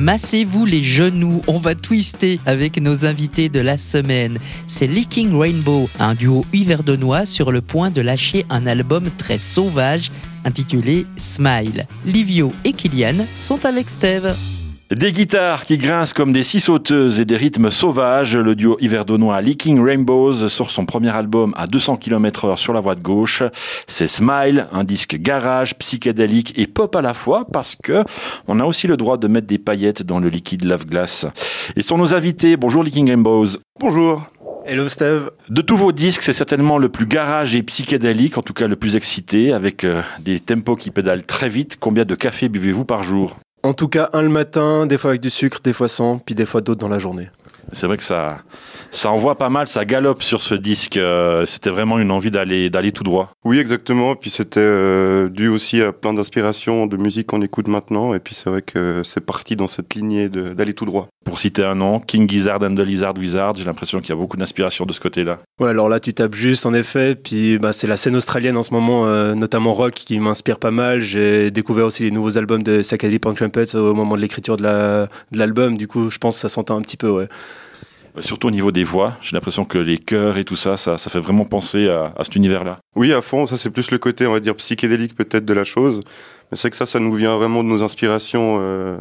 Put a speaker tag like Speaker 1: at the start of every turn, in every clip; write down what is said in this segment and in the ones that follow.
Speaker 1: Massez-vous les genoux, on va twister avec nos invités de la semaine. C'est Licking Rainbow, un duo yverdonnois sur le point de lâcher un album très sauvage intitulé Smile. Livio et Kylian sont avec Steve.
Speaker 2: Des guitares qui grincent comme des scie sauteuses et des rythmes sauvages, le duo yverdonnois Licking Rainbows sort son premier album à 200 km/h sur la voie de gauche. C'est Smile, un disque garage, psychédélique et pop à la fois parce que on a aussi le droit de mettre des paillettes dans le liquide lave-glace. Ils sont nos invités. Bonjour Licking Rainbows.
Speaker 3: Bonjour.
Speaker 4: Hello Steve.
Speaker 2: De tous vos disques, c'est certainement le plus garage et psychédélique, en tout cas le plus excité, avec des tempos qui pédalent très vite. Combien de café buvez-vous par jour ?
Speaker 4: En tout cas, un le matin, des fois avec du sucre, des fois sans, puis des fois d'autres dans la journée.
Speaker 2: C'est vrai que ça envoie pas mal, ça galope sur ce disque. C'était vraiment une envie d'aller tout droit.
Speaker 3: Oui, exactement. Puis c'était dû aussi à plein d'inspirations de musique qu'on écoute maintenant. Et puis c'est vrai que c'est parti dans cette lignée d'aller tout droit.
Speaker 2: Pour citer un nom, King Gizzard and the Lizard Wizard, j'ai l'impression qu'il y a beaucoup d'inspiration de ce côté-là.
Speaker 4: Ouais, alors là, tu tapes juste, en effet. Puis c'est la scène australienne en ce moment, notamment rock, qui m'inspire pas mal. J'ai découvert aussi les nouveaux albums de Psychedelic Punk Trumpets au moment de l'écriture de l'album. Du coup, je pense que ça s'entend un petit peu, ouais.
Speaker 2: Surtout au niveau des voix, j'ai l'impression que les chœurs et tout ça fait vraiment penser à cet univers-là.
Speaker 3: Oui, à fond, ça c'est plus le côté, on va dire, psychédélique peut-être de la chose. Mais c'est vrai que ça nous vient vraiment de nos inspirations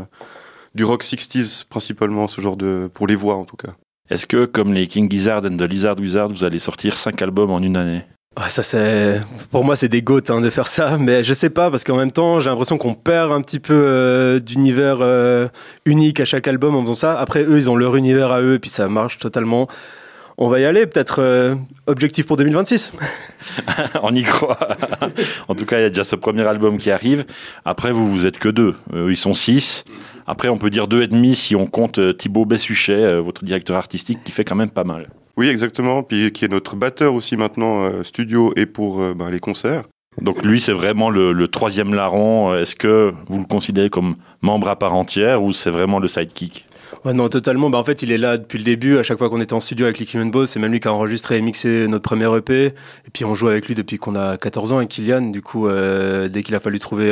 Speaker 3: du rock 60s principalement, ce genre pour les voix en tout cas.
Speaker 2: Est-ce que, comme les King Gizzard and the Lizard Wizard, vous allez sortir 5 albums en une année ?
Speaker 4: Ouais, pour moi, c'est des goats de faire ça, mais je sais pas, parce qu'en même temps, j'ai l'impression qu'on perd un petit peu d'univers unique à chaque album en faisant ça. Après, eux, ils ont leur univers à eux, et puis ça marche totalement. On va y aller, peut-être objectif pour 2026.
Speaker 2: On y croit. En tout cas, il y a déjà ce premier album qui arrive. Après, vous êtes que 2. Ils sont 6. Après, on peut dire 2,5 si on compte Thibaut Bessuchet, votre directeur artistique, qui fait quand même pas mal.
Speaker 3: Oui, exactement. Puis qui est notre batteur aussi maintenant, studio et pour les concerts.
Speaker 2: Donc lui, c'est vraiment le troisième larron. Est-ce que vous le considérez comme membre à part entière ou c'est vraiment le sidekick ?
Speaker 4: Ouais, non, totalement. En fait, il est là depuis le début. À chaque fois qu'on était en studio avec Licking Rainbow, c'est même lui qui a enregistré et mixé notre premier EP. Et puis on joue avec lui depuis qu'on a 14 ans avec Kylian. Du coup, dès qu'il a fallu trouver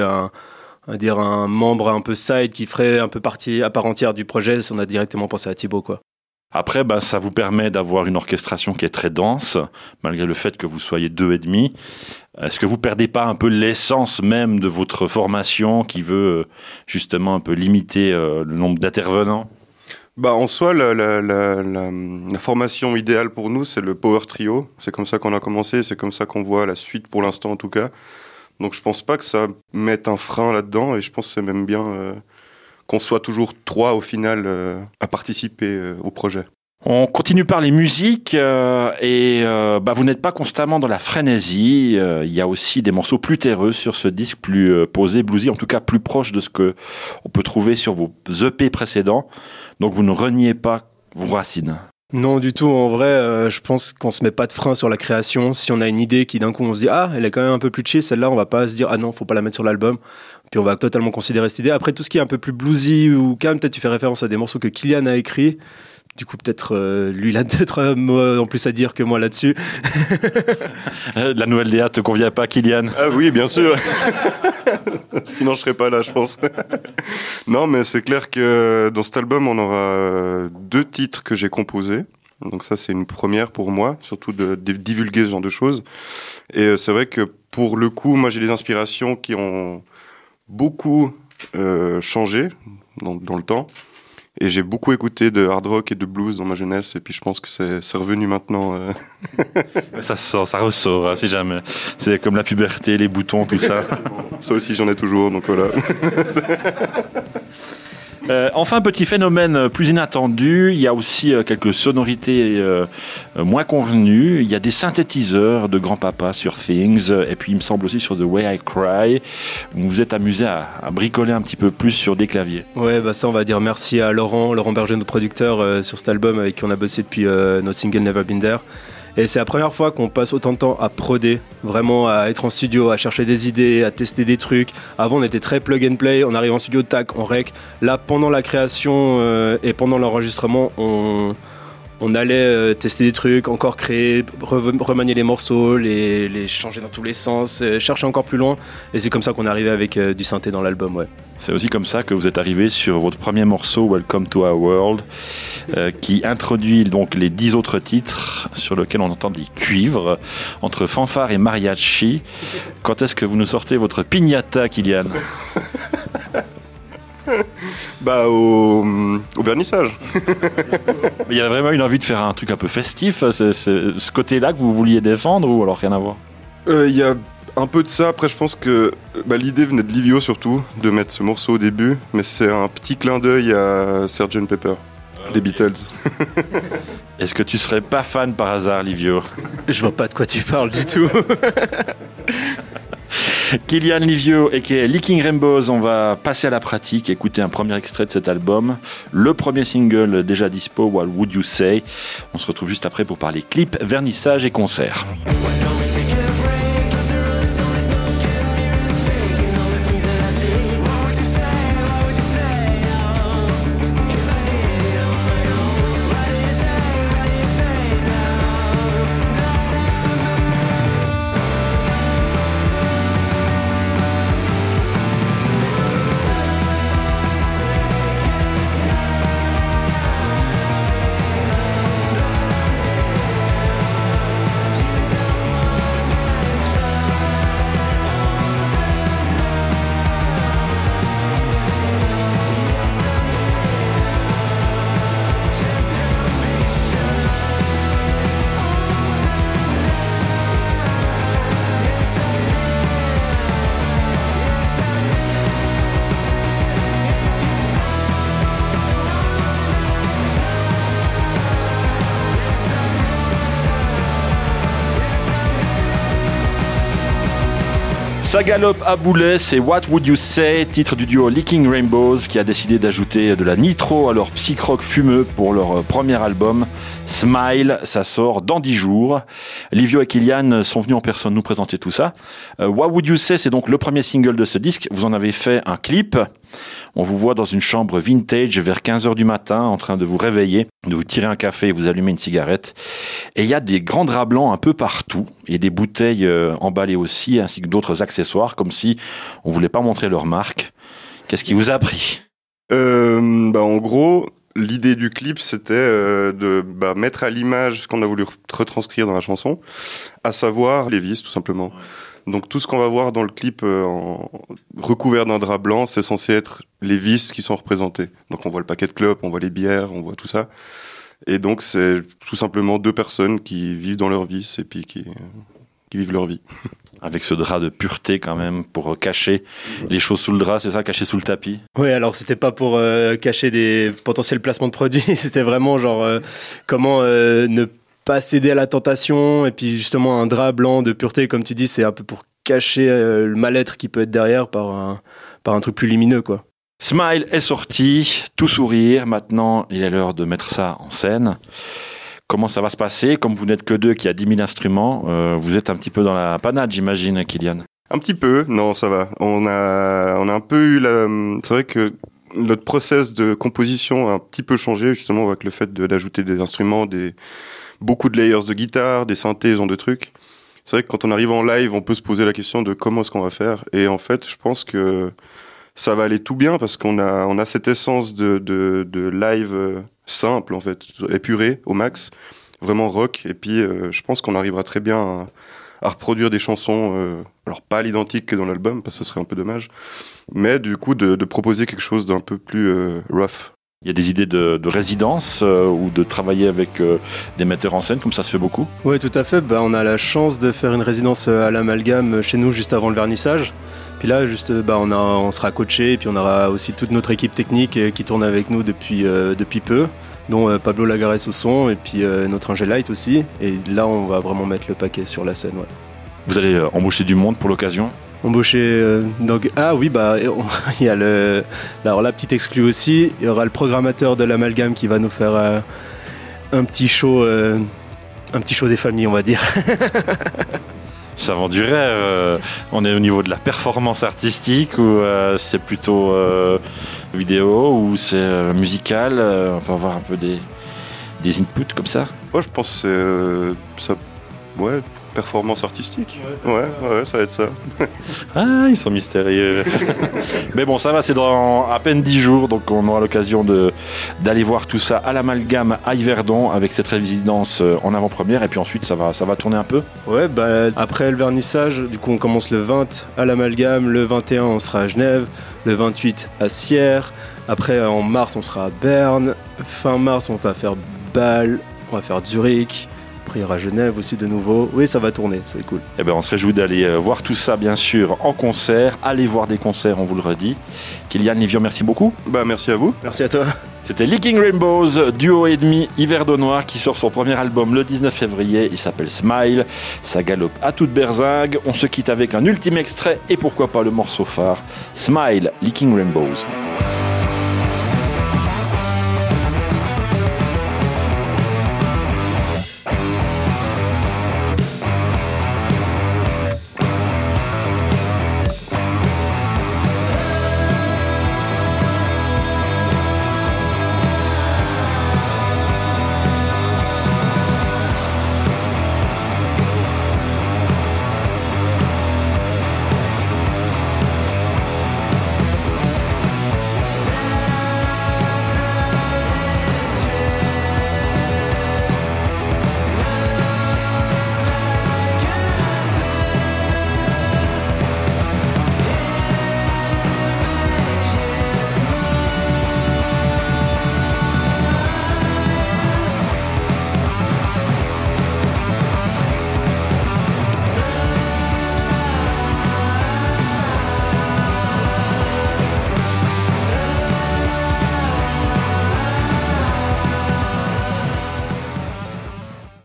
Speaker 4: un membre un peu side qui ferait un peu partie à part entière du projet, on a directement pensé à Thibaut, quoi.
Speaker 2: Après, ça vous permet d'avoir une orchestration qui est très dense, malgré le fait que vous soyez 2,5. Est-ce que vous perdez pas un peu l'essence même de votre formation qui veut justement un peu limiter le nombre d'intervenants ?
Speaker 3: En soi, la formation idéale pour nous, c'est le Power Trio. C'est comme ça qu'on a commencé, c'est comme ça qu'on voit la suite pour l'instant en tout cas. Donc je pense pas que ça mette un frein là-dedans et je pense que c'est même bien qu'on soit toujours 3 au final à participer au projet.
Speaker 2: On continue par les musiques et vous n'êtes pas constamment dans la frénésie. Il y a aussi des morceaux plus terreux sur ce disque, plus posés, bluesy, en tout cas plus proche de ce que on peut trouver sur vos EP précédents. Donc vous ne reniez pas vos racines.
Speaker 4: Non, du tout. En vrai, je pense qu'on se met pas de frein sur la création. Si on a une idée qui d'un coup on se dit elle est quand même un peu plus chill, celle-là, on va pas se dire non, faut pas la mettre sur l'album. Puis on va totalement considérer cette idée. Après, tout ce qui est un peu plus bluesy ou calme, peut-être tu fais référence à des morceaux que Kylian a écrits. Du coup, peut-être lui, il a 2-3 mots en plus à dire que moi là-dessus.
Speaker 2: La nouvelle DA te convient pas, Kylian ?
Speaker 3: Ah oui, bien sûr. Sinon, je serais pas là, je pense. Non, mais c'est clair que dans cet album, on aura 2 titres que j'ai composés. Donc ça, c'est une première pour moi, surtout de divulguer ce genre de choses. Et c'est vrai que pour le coup, moi, j'ai des inspirations qui ont beaucoup changé dans le temps. Et j'ai beaucoup écouté de hard rock et de blues dans ma jeunesse, et puis je pense que c'est revenu maintenant.
Speaker 2: Ça ressort, hein, si jamais. C'est comme la puberté, les boutons, tout ça.
Speaker 3: Ça aussi, j'en ai toujours, donc voilà.
Speaker 2: Enfin, petit phénomène plus inattendu, il y a aussi quelques sonorités moins convenues. Il y a des synthétiseurs de grand-papa sur Things, et puis il me semble aussi sur The Way I Cry. Vous vous êtes amusé à bricoler un petit peu plus sur des claviers.
Speaker 4: Ouais, ça on va dire merci à Laurent Berger, notre producteur, sur cet album avec qui on a bossé depuis notre single Never Been There. Et c'est la première fois qu'on passe autant de temps à proder, vraiment à être en studio, à chercher des idées, à tester des trucs. Avant, on était très plug and play, on arrive en studio, tac, on rec. Là, pendant la création et pendant l'enregistrement, on On allait tester des trucs, encore créer, remanier les morceaux, les changer dans tous les sens, chercher encore plus loin. Et c'est comme ça qu'on est arrivé avec du synthé dans l'album, ouais.
Speaker 2: C'est aussi comme ça que vous êtes arrivé sur votre premier morceau, Welcome to Our World, qui introduit donc les 10 autres titres sur lesquels on entend des cuivres entre fanfare et mariachi. Quand est-ce que vous nous sortez votre piñata, Kylian?
Speaker 3: Bah au vernissage.
Speaker 2: Il y a vraiment une envie de faire un truc un peu festif, c'est ce côté-là que vous vouliez défendre ou alors rien à voir?
Speaker 3: Il y a un peu de ça. Après, je pense que l'idée venait de Livio surtout, de mettre ce morceau au début, mais c'est un petit clin d'œil à Sgt Pepper, des Beatles.
Speaker 2: Est-ce que tu serais pas fan par hasard, Livio?
Speaker 4: Je vois pas de quoi tu parles du tout.
Speaker 2: Kylian Livio et Licking Rainbows, on va passer à la pratique, écouter un premier extrait de cet album, le premier single déjà dispo, What Would You Say. On se retrouve juste après pour parler clip, vernissage et concert. Ça galope à boulet, c'est What Would You Say, titre du duo Licking Rainbows qui a décidé d'ajouter de la nitro à leur psych-rock fumeux pour leur premier album. Smile, ça sort dans 10 jours. Livio et Kylian sont venus en personne nous présenter tout ça. What Would You Say, c'est donc le premier single de ce disque. Vous en avez fait un clip. On vous voit dans une chambre vintage vers 15h du matin en train de vous réveiller, de vous tirer un café et vous allumer une cigarette. Et il y a des grands draps blancs un peu partout et des bouteilles emballées aussi, ainsi que d'autres accessoires, comme si on voulait pas montrer leur marque. Qu'est-ce qui vous a pris ?
Speaker 3: En gros, l'idée du clip, c'était de mettre à l'image ce qu'on a voulu retranscrire dans la chanson, à savoir les vis, tout simplement. Ouais. Donc tout ce qu'on va voir dans le clip recouvert d'un drap blanc, c'est censé être les vices qui sont représentés. Donc on voit le paquet de clopes, on voit les bières, on voit tout ça. Et donc c'est tout simplement deux personnes qui vivent dans leur vice et puis qui vivent leur vie.
Speaker 2: Avec ce drap de pureté quand même, pour cacher les choses sous le drap, c'est ça, cacher sous le tapis?
Speaker 4: Oui, alors c'était pas pour cacher des potentiels placements de produits, c'était vraiment genre comment ne pas céder à la tentation, et puis justement un drap blanc de pureté, comme tu dis, c'est un peu pour cacher le mal-être qui peut être derrière par un truc plus lumineux, quoi.
Speaker 2: Smile est sorti, tout sourire, maintenant il est l'heure de mettre ça en scène. Comment ça va se passer? Comme vous n'êtes que deux, qui a 10 000 instruments, vous êtes un petit peu dans la panade, j'imagine, Kylian.
Speaker 3: Un petit peu, non, ça va. On a un peu eu c'est vrai que notre process de composition a un petit peu changé, justement, avec le fait d'ajouter des instruments, beaucoup de layers de guitare, des synthés, ce genre de trucs. C'est vrai que quand on arrive en live, on peut se poser la question de comment est-ce qu'on va faire. Et en fait, je pense que ça va aller tout bien parce qu'on a cette essence de live simple, en fait, épuré au max, vraiment rock. Et puis, je pense qu'on arrivera très bien à reproduire des chansons, alors pas à l'identique que dans l'album, parce que ce serait un peu dommage, mais du coup de proposer quelque chose d'un peu plus rough.
Speaker 2: Il y a des idées de résidence ou de travailler avec des metteurs en scène, comme ça se fait beaucoup?
Speaker 4: Oui, tout à fait. On a la chance de faire une résidence à l'Amalgame chez nous juste avant le vernissage. Puis là, juste, on sera coaché et puis on aura aussi toute notre équipe technique qui tourne avec nous depuis peu, dont Pablo Lagares au son et puis notre ingé light aussi. Et là, on va vraiment mettre le paquet sur la scène. Ouais.
Speaker 2: Vous allez embaucher du monde pour l'occasion?
Speaker 4: Embaucher ah oui, il y a alors la petite exclue aussi, il y aura le programmateur de l'Amalgame qui va nous faire un petit show des familles, on va dire.
Speaker 2: Ça vend du rêve. On est au niveau de la performance artistique ou c'est plutôt vidéo ou c'est musical? On peut avoir un peu des inputs comme ça?
Speaker 3: Moi, je pense que c'est ça. Ouais, performance artistique. Ouais, ça va être ça.
Speaker 2: Ah, ils sont mystérieux. Mais bon, ça va, c'est dans à peine 10 jours, donc on aura l'occasion d'aller voir tout ça à l'Amalgame à Yverdon avec cette résidence en avant-première, et puis ensuite ça va tourner un peu.
Speaker 4: Ouais, après le vernissage, du coup on commence le 20 à l'Amalgame, le 21 on sera à Genève, le 28 à Sierre, après en mars on sera à Berne, fin mars on va faire Bâle, on va faire Zurich. Après, il y aura Genève aussi de nouveau. Oui, ça va tourner, c'est cool.
Speaker 2: Eh ben, on se réjouit d'aller voir tout ça, bien sûr, en concert. Allez voir des concerts, on vous le redit. Kylian Livion, merci beaucoup.
Speaker 3: Merci à vous.
Speaker 4: Merci à toi.
Speaker 2: C'était Licking Rainbows, duo et demi Yverdonnois, qui sort son premier album le 19 février. Il s'appelle Smile. Ça galope à toute berzingue. On se quitte avec un ultime extrait et pourquoi pas le morceau phare. Smile, Licking Rainbows.